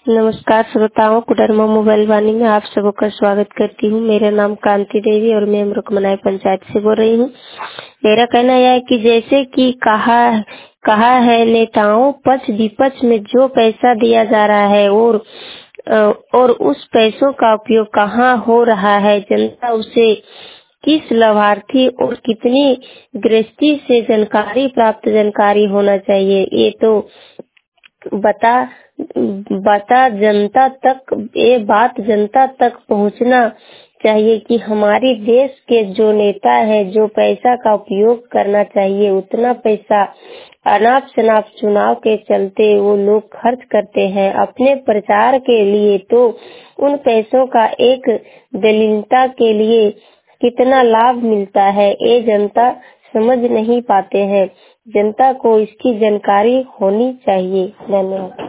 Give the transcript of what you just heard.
नमस्कार श्रोताओं, कुडरमा मोबाइल वाणी में आप सबों का स्वागत करती हूँ। मेरा नाम कांति देवी और मैं अमरुकमनाई पंचायत से बोल रही हूँ। मेरा कहना यह है कि जैसे कि कहा है नेताओं, पक्ष विपक्ष में जो पैसा दिया जा रहा है और उस पैसों का उपयोग कहाँ हो रहा है, जनता उसे किस लाभार्थी और कितनी गृहस्थी से जानकारी होना चाहिए। ये तो ये बात जनता तक पहुंचना चाहिए कि हमारे देश के जो नेता है, जो पैसा का उपयोग करना चाहिए, उतना पैसा अनाप शनाप चुनाव के चलते वो लोग खर्च करते हैं अपने प्रचार के लिए। तो उन पैसों का एक दलितता के लिए कितना लाभ मिलता है, ये जनता समझ नहीं पाते हैं। जनता को इसकी जानकारी होनी चाहिए। धन्यवाद।